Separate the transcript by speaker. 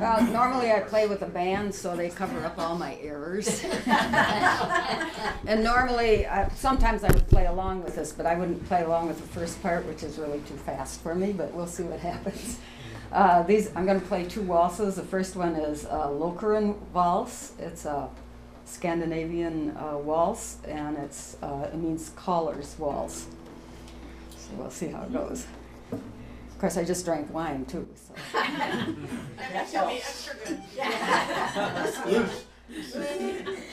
Speaker 1: Well, normally I play with a band, so they cover up all my errors. And normally, sometimes I would play along with this, but I wouldn't play along with the first part, which is really too fast for me, but we'll see what happens. I'm going to play two waltzes. The first one is Lokeren Waltz. It's a Scandinavian waltz, and it means caller's waltz. So we'll see how it goes. Of course, I just drank wine too. So.
Speaker 2: That makes me extra good.